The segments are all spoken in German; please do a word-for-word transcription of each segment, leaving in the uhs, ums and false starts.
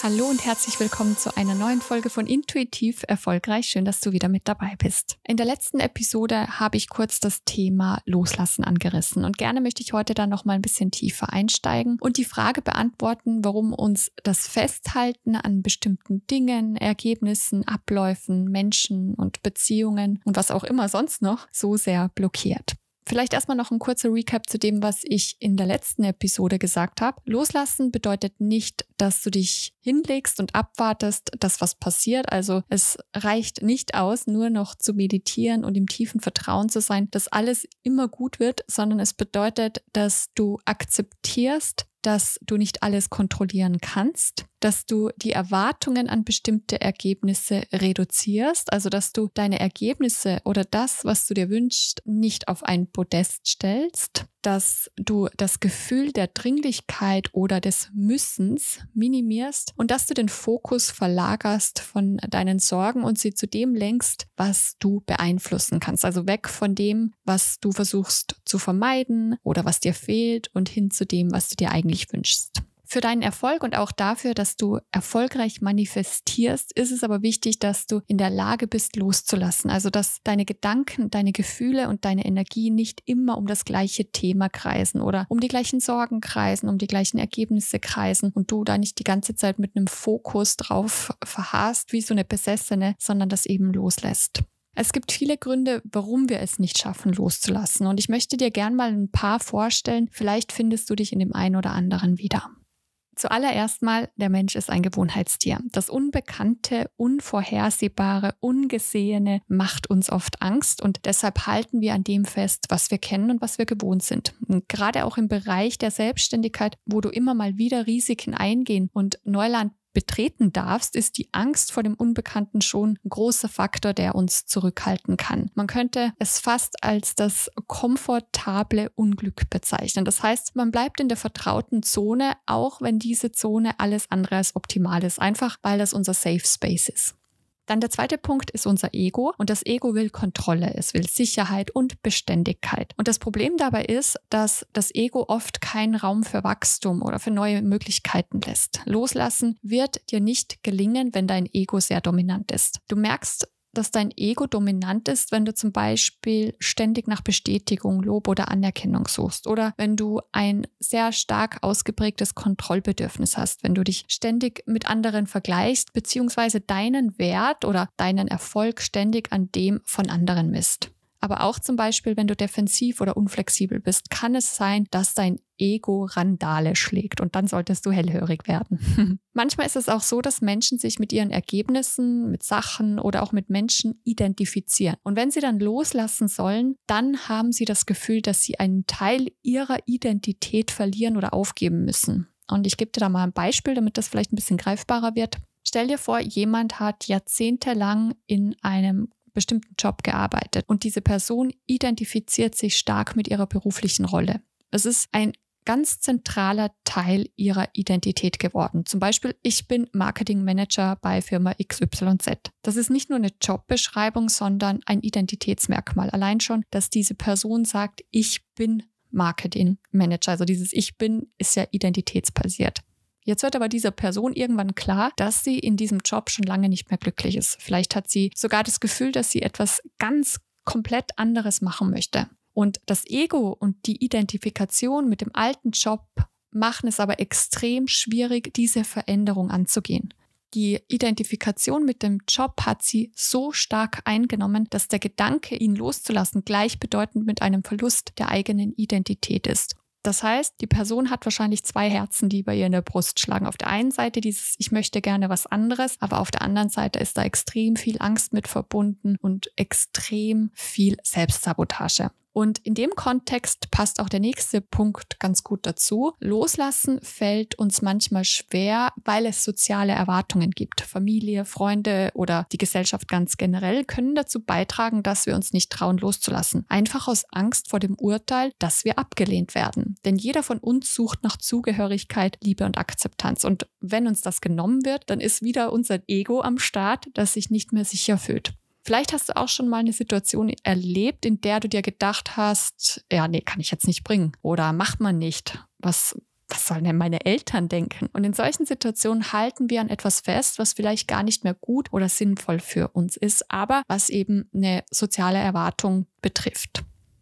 Hallo und herzlich willkommen zu einer neuen Folge von Intuitiv Erfolgreich. Schön, dass du wieder mit dabei bist. In der letzten Episode habe ich kurz das Thema Loslassen angerissen und gerne möchte ich heute da noch mal ein bisschen tiefer einsteigen und die Frage beantworten, warum uns das Festhalten an bestimmten Dingen, Ergebnissen, Abläufen, Menschen und Beziehungen und was auch immer sonst noch so sehr blockiert. Vielleicht erstmal noch ein kurzer Recap zu dem, was ich in der letzten Episode gesagt habe. Loslassen bedeutet nicht, dass du dich hinlegst und abwartest, dass was passiert. Also es reicht nicht aus, nur noch zu meditieren und im tiefen Vertrauen zu sein, dass alles immer gut wird, sondern es bedeutet, dass du akzeptierst, dass du nicht alles kontrollieren kannst, dass du die Erwartungen an bestimmte Ergebnisse reduzierst, also dass du deine Ergebnisse oder das, was du dir wünschst, nicht auf ein Podest stellst, dass du das Gefühl der Dringlichkeit oder des Müssens minimierst und dass du den Fokus verlagerst von deinen Sorgen und sie zu dem lenkst, was du beeinflussen kannst. Also weg von dem, was du versuchst zu vermeiden oder was dir fehlt und hin zu dem, was du dir eigentlich wünschst. Für deinen Erfolg und auch dafür, dass du erfolgreich manifestierst, ist es aber wichtig, dass du in der Lage bist, loszulassen. Also, dass deine Gedanken, deine Gefühle und deine Energie nicht immer um das gleiche Thema kreisen oder um die gleichen Sorgen kreisen, um die gleichen Ergebnisse kreisen und du da nicht die ganze Zeit mit einem Fokus drauf verharrst, wie so eine Besessene, sondern das eben loslässt. Es gibt viele Gründe, warum wir es nicht schaffen, loszulassen. Und ich möchte dir gern mal ein paar vorstellen. Vielleicht findest du dich in dem einen oder anderen wieder. Zuallererst mal, der Mensch ist ein Gewohnheitstier. Das Unbekannte, Unvorhersehbare, Ungesehene macht uns oft Angst und deshalb halten wir an dem fest, was wir kennen und was wir gewohnt sind. Und gerade auch im Bereich der Selbstständigkeit, wo du immer mal wieder Risiken eingehen und Neuland betreten darfst, ist die Angst vor dem Unbekannten schon ein großer Faktor, der uns zurückhalten kann. Man könnte es fast als das komfortable Unglück bezeichnen. Das heißt, man bleibt in der vertrauten Zone, auch wenn diese Zone alles andere als optimal ist, einfach weil das unser Safe Space ist. Dann der zweite Punkt ist unser Ego und das Ego will Kontrolle, es will Sicherheit und Beständigkeit. Und das Problem dabei ist, dass das Ego oft keinen Raum für Wachstum oder für neue Möglichkeiten lässt. Loslassen wird dir nicht gelingen, wenn dein Ego sehr dominant ist. Du merkst, dass dein Ego dominant ist, wenn du zum Beispiel ständig nach Bestätigung, Lob oder Anerkennung suchst oder wenn du ein sehr stark ausgeprägtes Kontrollbedürfnis hast, wenn du dich ständig mit anderen vergleichst, beziehungsweise deinen Wert oder deinen Erfolg ständig an dem von anderen misst. Aber auch zum Beispiel, wenn du defensiv oder unflexibel bist, kann es sein, dass dein Ego Randale schlägt und dann solltest du hellhörig werden. Manchmal ist es auch so, dass Menschen sich mit ihren Ergebnissen, mit Sachen oder auch mit Menschen identifizieren. Und wenn sie dann loslassen sollen, dann haben sie das Gefühl, dass sie einen Teil ihrer Identität verlieren oder aufgeben müssen. Und ich gebe dir da mal ein Beispiel, damit das vielleicht ein bisschen greifbarer wird. Stell dir vor, jemand hat jahrzehntelang in einem bestimmten Job gearbeitet und diese Person identifiziert sich stark mit ihrer beruflichen Rolle. Es ist ein ganz zentraler Teil ihrer Identität geworden. Zum Beispiel, ich bin Marketingmanager bei Firma X Y Z. Das ist nicht nur eine Jobbeschreibung, sondern ein Identitätsmerkmal. Allein schon, dass diese Person sagt, ich bin Marketingmanager. Also dieses Ich bin ist ja identitätsbasiert. Jetzt wird aber dieser Person irgendwann klar, dass sie in diesem Job schon lange nicht mehr glücklich ist. Vielleicht hat sie sogar das Gefühl, dass sie etwas ganz komplett anderes machen möchte. Und das Ego und die Identifikation mit dem alten Job machen es aber extrem schwierig, diese Veränderung anzugehen. Die Identifikation mit dem Job hat sie so stark eingenommen, dass der Gedanke, ihn loszulassen, gleichbedeutend mit einem Verlust der eigenen Identität ist. Das heißt, die Person hat wahrscheinlich zwei Herzen, die bei ihr in der Brust schlagen. Auf der einen Seite dieses, ich möchte gerne was anderes, aber auf der anderen Seite ist da extrem viel Angst mit verbunden und extrem viel Selbstsabotage. Und in dem Kontext passt auch der nächste Punkt ganz gut dazu. Loslassen fällt uns manchmal schwer, weil es soziale Erwartungen gibt. Familie, Freunde oder die Gesellschaft ganz generell können dazu beitragen, dass wir uns nicht trauen, loszulassen. Einfach aus Angst vor dem Urteil, dass wir abgelehnt werden. Denn jeder von uns sucht nach Zugehörigkeit, Liebe und Akzeptanz. Und wenn uns das genommen wird, dann ist wieder unser Ego am Start, das sich nicht mehr sicher fühlt. Vielleicht hast du auch schon mal eine Situation erlebt, in der du dir gedacht hast, ja, nee, kann ich jetzt nicht bringen oder macht man nicht. Was was sollen denn meine Eltern denken? Und in solchen Situationen halten wir an etwas fest, was vielleicht gar nicht mehr gut oder sinnvoll für uns ist, aber was eben eine soziale Erwartung betrifft.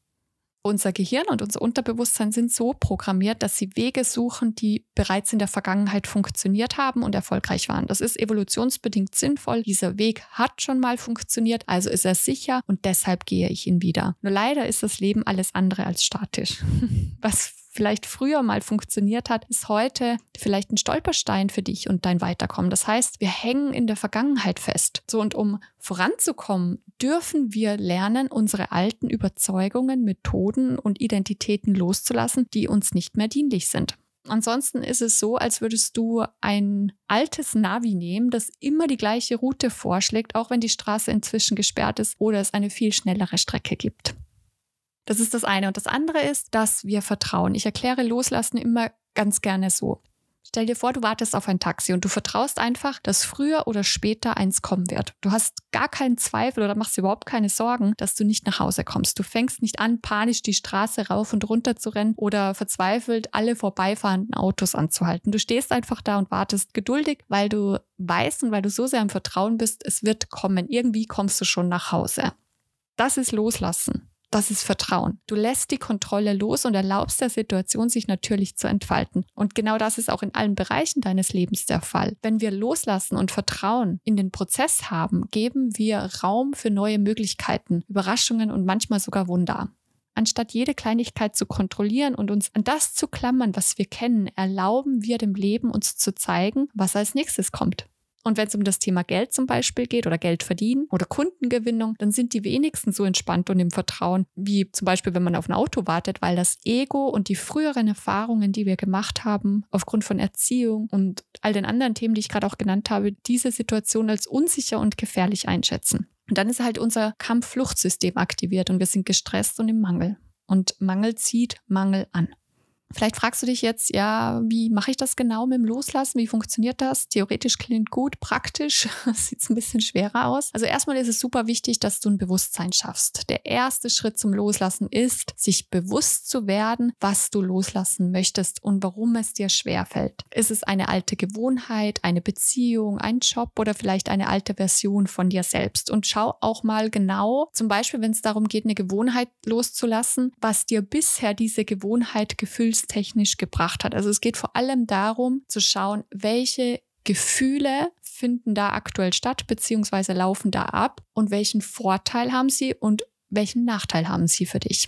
Unser Gehirn und unser Unterbewusstsein sind so programmiert, dass sie Wege suchen, die bereits in der Vergangenheit funktioniert haben und erfolgreich waren. Das ist evolutionsbedingt sinnvoll. Dieser Weg hat schon mal funktioniert, also ist er sicher und deshalb gehe ich ihn wieder. Nur leider ist das Leben alles andere als statisch. Was vielleicht früher mal funktioniert hat, ist heute vielleicht ein Stolperstein für dich und dein Weiterkommen. Das heißt, wir hängen in der Vergangenheit fest. So, und um voranzukommen, dürfen wir lernen, unsere alten Überzeugungen, Methoden und Identitäten loszulassen, die uns nicht mehr dienlich sind. Ansonsten ist es so, als würdest du ein altes Navi nehmen, das immer die gleiche Route vorschlägt, auch wenn die Straße inzwischen gesperrt ist oder es eine viel schnellere Strecke gibt. Das ist das eine. Und das andere ist, dass wir vertrauen. Ich erkläre Loslassen immer ganz gerne so. Stell dir vor, du wartest auf ein Taxi und du vertraust einfach, dass früher oder später eins kommen wird. Du hast gar keinen Zweifel oder machst dir überhaupt keine Sorgen, dass du nicht nach Hause kommst. Du fängst nicht an, panisch die Straße rauf und runter zu rennen oder verzweifelt alle vorbeifahrenden Autos anzuhalten. Du stehst einfach da und wartest geduldig, weil du weißt und weil du so sehr im Vertrauen bist, es wird kommen. Irgendwie kommst du schon nach Hause. Das ist Loslassen. Das ist Vertrauen. Du lässt die Kontrolle los und erlaubst der Situation, sich natürlich zu entfalten. Und genau das ist auch in allen Bereichen deines Lebens der Fall. Wenn wir loslassen und Vertrauen in den Prozess haben, geben wir Raum für neue Möglichkeiten, Überraschungen und manchmal sogar Wunder. Anstatt jede Kleinigkeit zu kontrollieren und uns an das zu klammern, was wir kennen, erlauben wir dem Leben, uns zu zeigen, was als nächstes kommt. Und wenn es um das Thema Geld zum Beispiel geht oder Geld verdienen oder Kundengewinnung, dann sind die wenigsten so entspannt und im Vertrauen, wie zum Beispiel, wenn man auf ein Auto wartet, weil das Ego und die früheren Erfahrungen, die wir gemacht haben, aufgrund von Erziehung und all den anderen Themen, die ich gerade auch genannt habe, diese Situation als unsicher und gefährlich einschätzen. Und dann ist halt unser Kampf-Flucht-System aktiviert und wir sind gestresst und im Mangel. Und Mangel zieht Mangel an. Vielleicht fragst du dich jetzt, ja, wie mache ich das genau mit dem Loslassen? Wie funktioniert das? Theoretisch klingt gut, praktisch sieht es ein bisschen schwerer aus. Also erstmal ist es super wichtig, dass du ein Bewusstsein schaffst. Der erste Schritt zum Loslassen ist, sich bewusst zu werden, was du loslassen möchtest und warum es dir schwerfällt. Ist es eine alte Gewohnheit, eine Beziehung, ein Job oder vielleicht eine alte Version von dir selbst? Und schau auch mal genau, zum Beispiel, wenn es darum geht, eine Gewohnheit loszulassen, was dir bisher diese Gewohnheit gefühlstechnisch gebracht hat. Also es geht vor allem darum, zu schauen, welche Gefühle finden da aktuell statt, beziehungsweise laufen da ab und welchen Vorteil haben sie und welchen Nachteil haben sie für dich.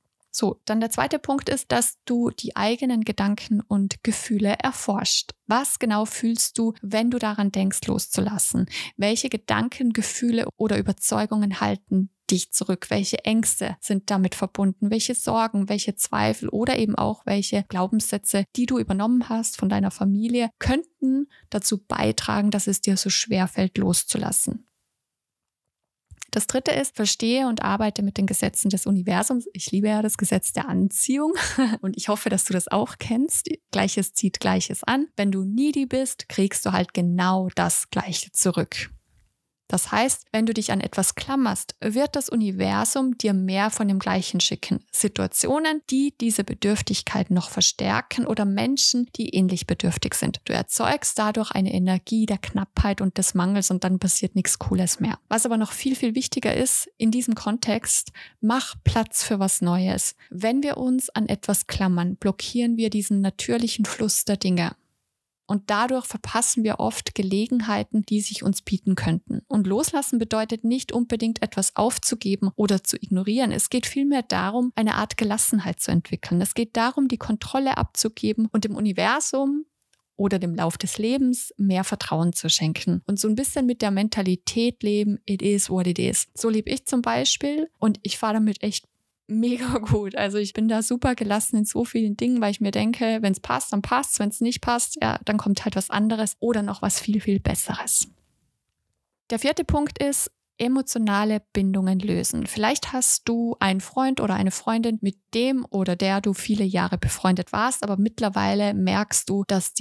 So, dann der zweite Punkt ist, dass du die eigenen Gedanken und Gefühle erforscht. Was genau fühlst du, wenn du daran denkst, loszulassen? Welche Gedanken, Gefühle oder Überzeugungen halten dich zurück? Welche Ängste sind damit verbunden? Welche Sorgen, welche Zweifel oder eben auch welche Glaubenssätze, die du übernommen hast von deiner Familie, könnten dazu beitragen, dass es dir so schwer fällt, loszulassen? Das dritte ist, verstehe und arbeite mit den Gesetzen des Universums. Ich liebe ja das Gesetz der Anziehung und ich hoffe, dass du das auch kennst. Gleiches zieht Gleiches an. Wenn du needy bist, kriegst du halt genau das Gleiche zurück. Das heißt, wenn du dich an etwas klammerst, wird das Universum dir mehr von dem Gleichen schicken. Situationen, die diese Bedürftigkeit noch verstärken oder Menschen, die ähnlich bedürftig sind. Du erzeugst dadurch eine Energie der Knappheit und des Mangels und dann passiert nichts Cooles mehr. Was aber noch viel, viel wichtiger ist, in diesem Kontext, mach Platz für was Neues. Wenn wir uns an etwas klammern, blockieren wir diesen natürlichen Fluss der Dinge. Und dadurch verpassen wir oft Gelegenheiten, die sich uns bieten könnten. Und loslassen bedeutet nicht unbedingt etwas aufzugeben oder zu ignorieren. Es geht vielmehr darum, eine Art Gelassenheit zu entwickeln. Es geht darum, die Kontrolle abzugeben und dem Universum oder dem Lauf des Lebens mehr Vertrauen zu schenken. Und so ein bisschen mit der Mentalität leben, it is what it is. So lebe ich zum Beispiel und ich fahre damit echt mega gut. Also ich bin da super gelassen in so vielen Dingen, weil ich mir denke, wenn es passt, dann passt es. Wenn es nicht passt, ja, dann kommt halt was anderes oder noch was viel, viel Besseres. Der vierte Punkt ist, emotionale Bindungen lösen. Vielleicht hast du einen Freund oder eine Freundin, mit dem oder der du viele Jahre befreundet warst, aber mittlerweile merkst du, dass die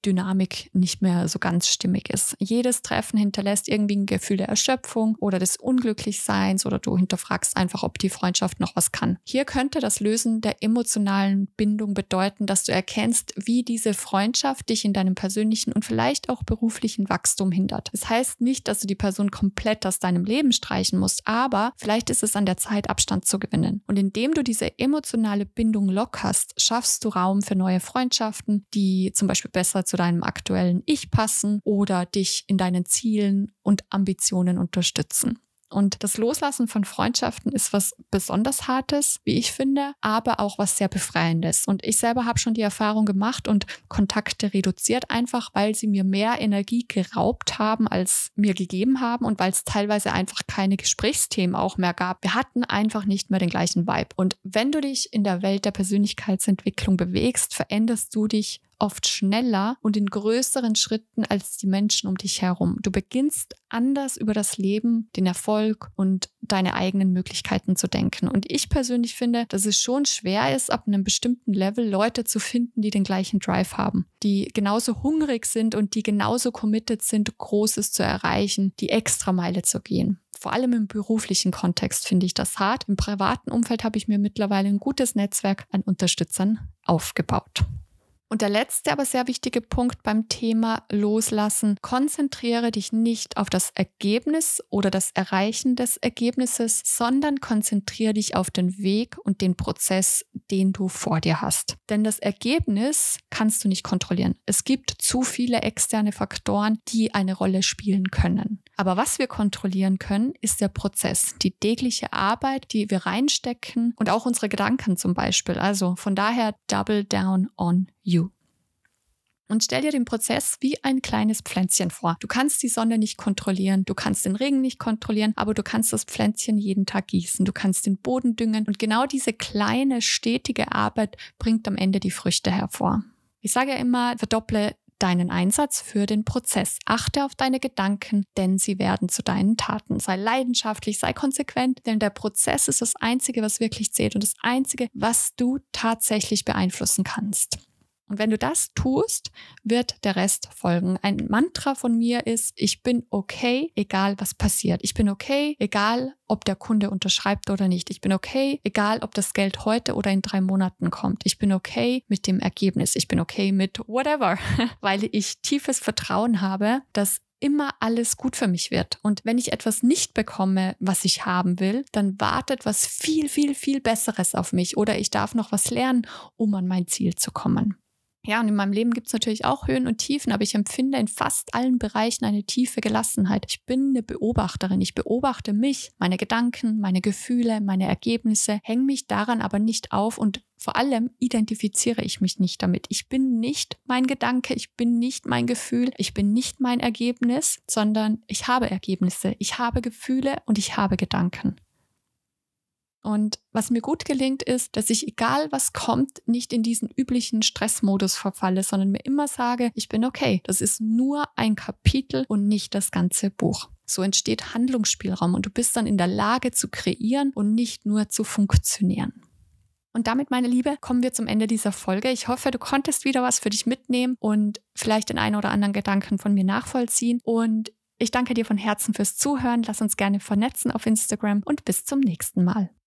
Dynamik nicht mehr so ganz stimmig ist. Jedes Treffen hinterlässt irgendwie ein Gefühl der Erschöpfung oder des Unglücklichseins oder du hinterfragst einfach, ob die Freundschaft noch was kann. Hier könnte das Lösen der emotionalen Bindung bedeuten, dass du erkennst, wie diese Freundschaft dich in deinem persönlichen und vielleicht auch beruflichen Wachstum hindert. Das heißt nicht, dass du die Person komplett aus deinem Leben streichen musst, aber vielleicht ist es an der Zeit, Abstand zu gewinnen. Und indem du diese emotionale Bindung lockerst, schaffst du Raum für neue Freundschaften, die zum Beispiel besser zu deinem aktuellen Ich passen oder dich in deinen Zielen und Ambitionen unterstützen. Und das Loslassen von Freundschaften ist was besonders Hartes, wie ich finde, aber auch was sehr Befreiendes. Und ich selber habe schon die Erfahrung gemacht und Kontakte reduziert, einfach weil sie mir mehr Energie geraubt haben, als mir gegeben haben und weil es teilweise einfach keine Gesprächsthemen auch mehr gab. Wir hatten einfach nicht mehr den gleichen Vibe. Und wenn du dich in der Welt der Persönlichkeitsentwicklung bewegst, veränderst du dich oft schneller und in größeren Schritten als die Menschen um dich herum. Du beginnst anders über das Leben, den Erfolg und deine eigenen Möglichkeiten zu denken. Und ich persönlich finde, dass es schon schwer ist, ab einem bestimmten Level Leute zu finden, die den gleichen Drive haben, die genauso hungrig sind und die genauso committed sind, Großes zu erreichen, die Extrameile zu gehen. Vor allem im beruflichen Kontext finde ich das hart. Im privaten Umfeld habe ich mir mittlerweile ein gutes Netzwerk an Unterstützern aufgebaut. Und der letzte, aber sehr wichtige Punkt beim Thema Loslassen: Konzentriere dich nicht auf das Ergebnis oder das Erreichen des Ergebnisses, sondern konzentriere dich auf den Weg und den Prozess, den du vor dir hast. Denn das Ergebnis kannst du nicht kontrollieren. Es gibt zu viele externe Faktoren, die eine Rolle spielen können. Aber was wir kontrollieren können, ist der Prozess, die tägliche Arbeit, die wir reinstecken und auch unsere Gedanken zum Beispiel. Also von daher double down on you. Und stell dir den Prozess wie ein kleines Pflänzchen vor. Du kannst die Sonne nicht kontrollieren, du kannst den Regen nicht kontrollieren, aber du kannst das Pflänzchen jeden Tag gießen, du kannst den Boden düngen und genau diese kleine, stetige Arbeit bringt am Ende die Früchte hervor. Ich sage ja immer, verdopple deinen Einsatz für den Prozess. Achte auf deine Gedanken, denn sie werden zu deinen Taten. Sei leidenschaftlich, sei konsequent, denn der Prozess ist das Einzige, was wirklich zählt und das Einzige, was du tatsächlich beeinflussen kannst. Und wenn du das tust, wird der Rest folgen. Ein Mantra von mir ist: Ich bin okay, egal was passiert. Ich bin okay, egal ob der Kunde unterschreibt oder nicht. Ich bin okay, egal ob das Geld heute oder in drei Monaten kommt. Ich bin okay mit dem Ergebnis. Ich bin okay mit whatever, weil ich tiefes Vertrauen habe, dass immer alles gut für mich wird. Und wenn ich etwas nicht bekomme, was ich haben will, dann wartet was viel, viel, viel Besseres auf mich oder ich darf noch was lernen, um an mein Ziel zu kommen. Ja, und in meinem Leben gibt es natürlich auch Höhen und Tiefen, aber ich empfinde in fast allen Bereichen eine tiefe Gelassenheit. Ich bin eine Beobachterin. Ich beobachte mich, meine Gedanken, meine Gefühle, meine Ergebnisse, hänge mich daran aber nicht auf und vor allem identifiziere ich mich nicht damit. Ich bin nicht mein Gedanke, ich bin nicht mein Gefühl, ich bin nicht mein Ergebnis, sondern ich habe Ergebnisse, ich habe Gefühle und ich habe Gedanken. Und was mir gut gelingt, ist, dass ich, egal was kommt, nicht in diesen üblichen Stressmodus verfalle, sondern mir immer sage, ich bin okay. Das ist nur ein Kapitel und nicht das ganze Buch. So entsteht Handlungsspielraum und du bist dann in der Lage zu kreieren und nicht nur zu funktionieren. Und damit, meine Liebe, kommen wir zum Ende dieser Folge. Ich hoffe, du konntest wieder was für dich mitnehmen und vielleicht den einen oder anderen Gedanken von mir nachvollziehen. Und ich danke dir von Herzen fürs Zuhören. Lass uns gerne vernetzen auf Instagram und bis zum nächsten Mal.